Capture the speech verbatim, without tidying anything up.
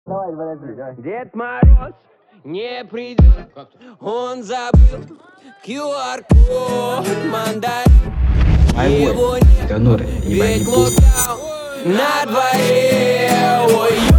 Давай, подожди, давай. Дед Мороз не придет, он забыл ку ар-код, мандарин. Его Его нет, нет, ведь локдаун на дворе. Ой,